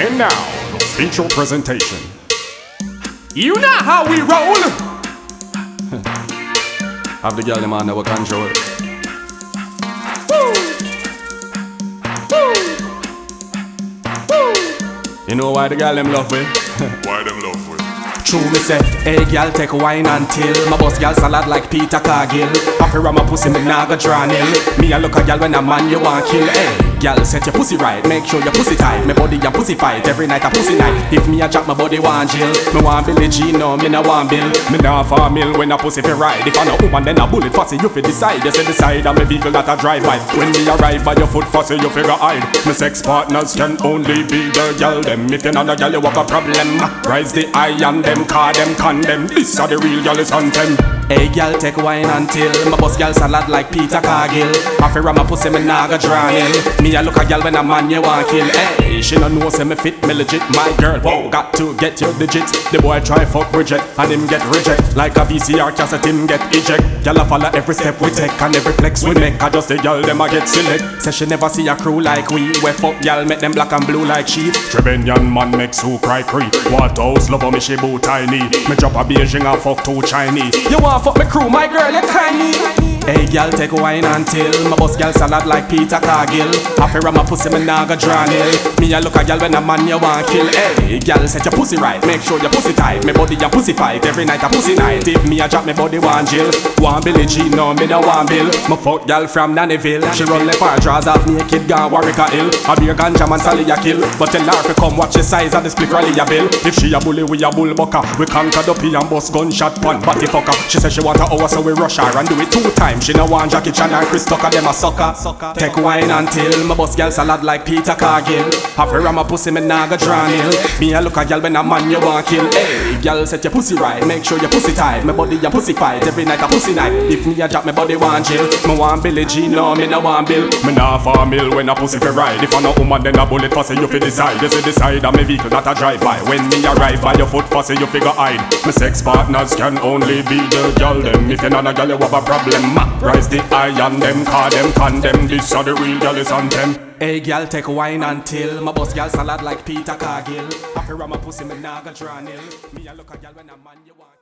And now, the feature presentation. You know how we roll. Have the girl them under our control. Woo. Woo. Woo. You know why the girl them love me? Why them love we? True me say, hey girl take wine until my boss girl salad like Peter Cargill. After my pussy me nah go draw nil. Me a look a girl when a man you want kill. Hey girl set your pussy right, make sure your pussy tight. Me body and pussy fight every night a pussy night. If me a drop my body want Jill. Me want Billie Jean no me no want Bill. Me nah for a mill when a pussy fi ride. If I no woman then a bullet fussy you fi decide. You say decide on me vehicle that a drive by. When me arrive by your foot fussy you figure hide. My sex partners can only be the girl them. If you not a girl you have a problem. Rise the eye on them, call them condemn. This are the real girl is on them. Hey girl take wine until my boss girl salad like Peter Cargill. After my pussy me nah go draw nil. Me a look a girl when a man you want kill. Hey she no know say me fit me legit. My girl whoa got to get your digits. The boy try fuck reject and him get reject. Like a VCR cassette him get eject. Girl a follow every step we take and every flex we make. I just the girl them a get select. Say she never see a crew like we. We fuck girl make them black and blue like sheep. Trevenyan man makes who cry cree. Waterhouse lover me she bow tiny. Me drop a Beijing and fuck two Chinese. You want fuck me crew, my girl, you tiny. Hey girl, take wine until my boss girl salad like Peter Cargill. After my pussy, me nah go draw nil. Me a look a girl when a man you want kill. Hey girl, set your pussy right, make sure your pussy tight. Me body and pussy fight every night a pussy night. If me a drop me body want Jill. Want Billie Jean, no me no want Bill. Me fuck girl from Nannyville. She run left her draws off naked, gone Warwick Hill. A beer ganja man Sally a kill. But tell her to come watch the size of the split rally a bill. If she a bully, we a bull bucker. We conquer the P and bust gunshot pun body fucker. She said she want a hour so we rush her and do it 2 times. She no want Jackie Chan and Chris Tucker, them a sucker. Take wine until my boss girl salad like Peter Cargill. After my pussy me nah go draw nil. Me a look a girl when a man you want kill. Hey girl set your pussy right, make sure your pussy tight. My body and pussy fight every night a pussy night. If me a drop my body want Jill. Me want Billie Jean, no me no want Bill. Me nah for a mill when a pussy fi ride. If I no woman then a bullet fussy you fi decide. You say decide on me vehicle that a drive by. When me arrive by your foot fussy you figure hide. My sex partners can only be the girl them. If you not a girl you have a problem. Rise the eye on them, call them condemn. This are the real girl is on them. Hey girl take wine until my boss girl salad like Peter Cargill. After my pussy me nah go draw nil. Me a look a girl when a man you want